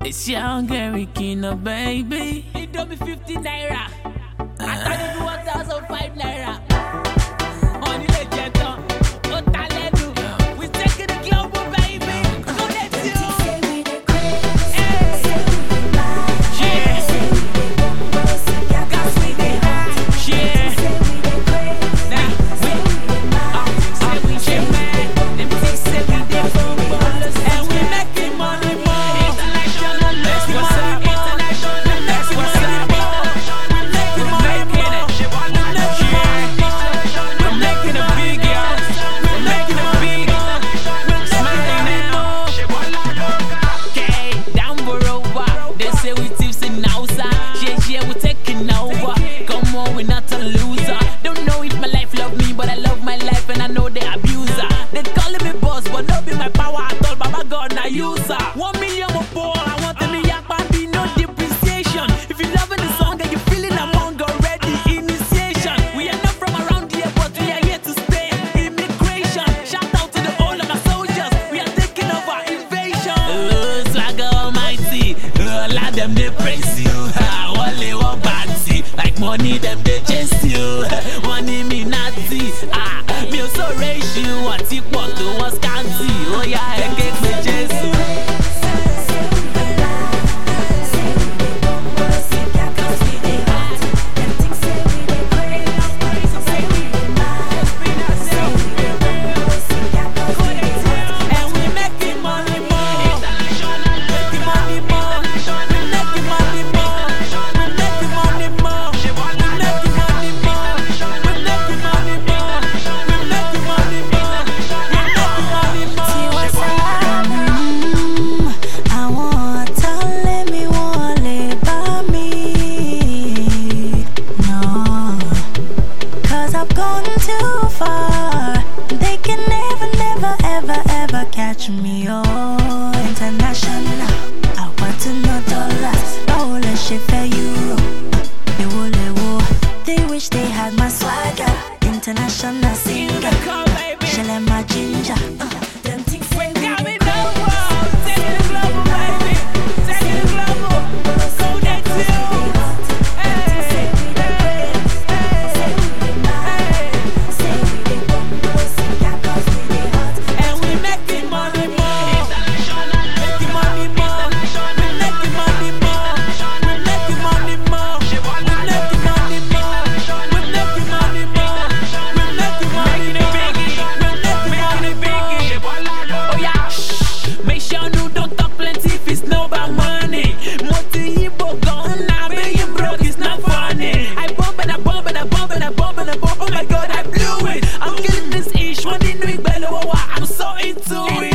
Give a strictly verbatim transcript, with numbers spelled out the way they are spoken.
It's young Gary Kino, baby. It don't be fifty naira. I thought it was one thousand five naira. Money legend, oh talent, we taking the global, baby. Go let you. Hey. Yeah. Got me there. Yeah. Now we, uh, say we shit man. Them things say we there for ballers, and we making money more. User. One million more ball, I want them to yak and be no depreciation. If you're loving the song and you're feeling among already, initiation. We are not from around here, but we are here to stay. Immigration. Shout out to the whole of my soldiers. We are taking over invasion. Oh, Swagger Almighty. Oh, let them they praise you. Ah, only one party. Like money, them they chase you. Money me Nazi. Ah, me also raise you. What you want to was candy. Oh yeah, I get me Jesus. Catch me, oh, international. I want to know dollars, all the shit for euro. They will, they will. They wish they had my swagger. International singer. Shall I my ginger? Uh, them things say we got me global. Taking the global, baby. Taking the global. Go next to you. Oh my God, I blew it. I'm getting this ish. One in the week, I'm so into it.